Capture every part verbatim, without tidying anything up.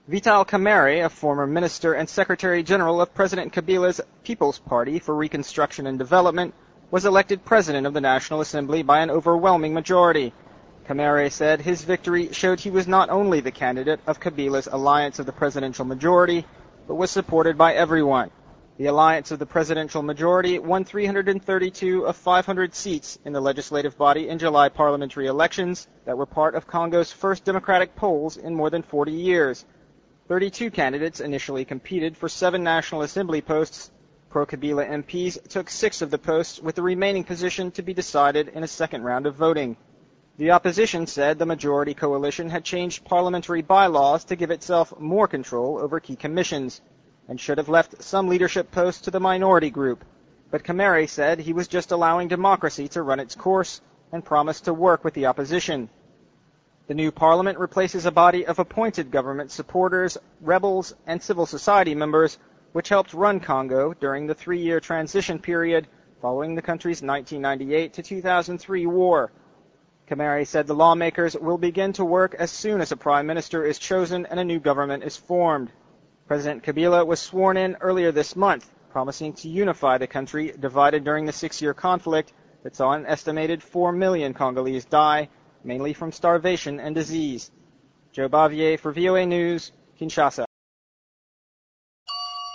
Vital Kamerhe, a former minister and secretary general of President Kabila's People's Party for Reconstruction and Development, was elected president of the National Assembly by an overwhelming majority. Kamerhe said his victory showed he was not only the candidate of Kabila's alliance of the presidential majority, but was supported by everyone. The alliance of the presidential majority won three hundred thirty-two of five hundred seats in the legislative body in July parliamentary elections that were part of Congo's first democratic polls in more than forty years. thirty-two candidates initially competed for seven National Assembly posts. Pro-Kabila M Ps took six of the posts, with the remaining position to be decided in a second round of voting. The opposition said the majority coalition had changed parliamentary bylaws to give itself more control over key commissions, and should have left some leadership posts to the minority group. But Kamerhe said he was just allowing democracy to run its course, and promised to work with the opposition. The new parliament replaces a body of appointed government supporters, rebels, and civil society members, which helped run Congo during the three-year transition period following the country's nineteen ninety-eight to two thousand three war. Kamerhe said the lawmakers will begin to work as soon as a prime minister is chosen and a new government is formed. President Kabila was sworn in earlier this month, promising to unify the country divided during the six-year conflict that saw an estimated four million Congolese die, mainly from starvation and disease. Joe Bavier for V O A News, Kinshasa.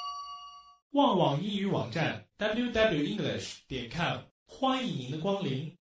旺网英语网站 double u double u double u 点 com 欢迎您的光临。